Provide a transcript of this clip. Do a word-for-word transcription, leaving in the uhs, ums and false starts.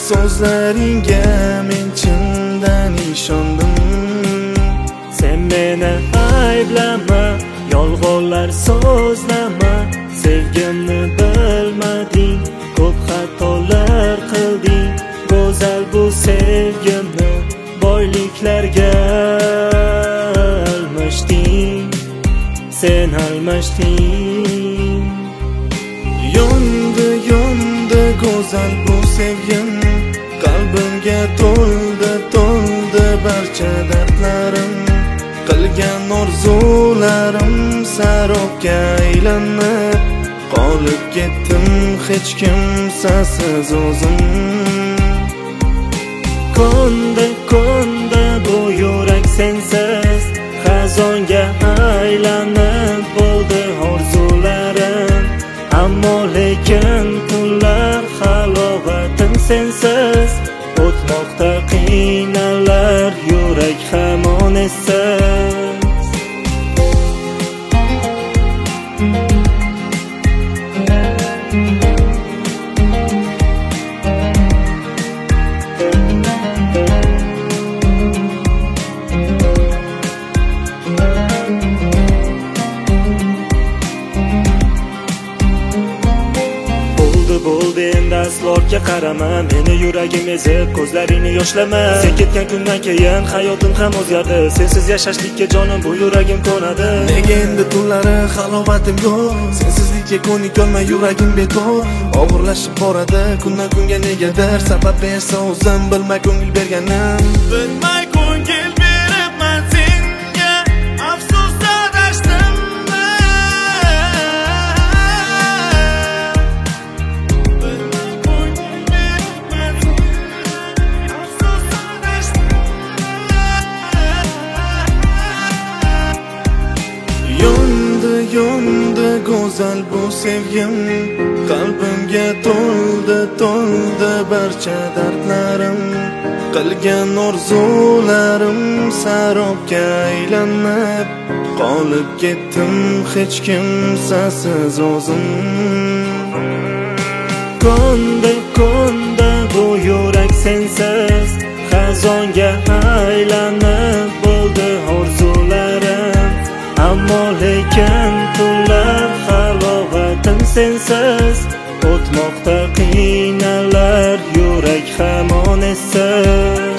so'zlaringga men chindan ishondim. Sen meni ayblama, yolg'onlar so'zlama. Sevgimni bilmading, ko'p xatolar qilding. Go'zal bu sevgimni boyliklarga almashding, sen almashding. Yondi, yondi go'zal bu sevgim, qalbimga to'ldi, to'ldi barcha dardlarim. Qilgan orzularim sarobga aylanib, qolib ketdim hech kimsasiz o'zim. Ko'ndi, ko'ndi bu yurak sensiz, xazonga aylanib bo'ldi orzularim. Ammo lekin kunlar halovatim sensiz, o'tmoqda qiynalar yurak hamon essiz. Bo'ldi endi aslo ortga qarama, meni yuragim ezib, ko'zlaringni yoshlama. Sen ketgan kundan keyin hayotim ham o'zgardi, sensiz yashashlikka jonim bu yuragim ko'nadi. Nega endi tunlari halovatim yo'q, sensizlikka ko'nikolmay yuragim bekor. Og'irlashib boradi kundan kunga, negadir sabab bersa o'zim bilmay ko'ngil berganim. Bilmay ko'ngil beribman senga, afsus adashdim. Yondi go'zal bu sevgim, qalbimga to'ldi, to'ldi barcha dardlarim. Qilgan orzularim sarobga aylanib, qolib ketdim hech kimsasiz o'zim. Ko'ndi, ko'ndi bu yurak sensiz, xazonga aylanib bo'ldi orzularim. Ammo lekin tunlar halovatim sensiz, o'tmoqda qiynalar yurak hamon essiz.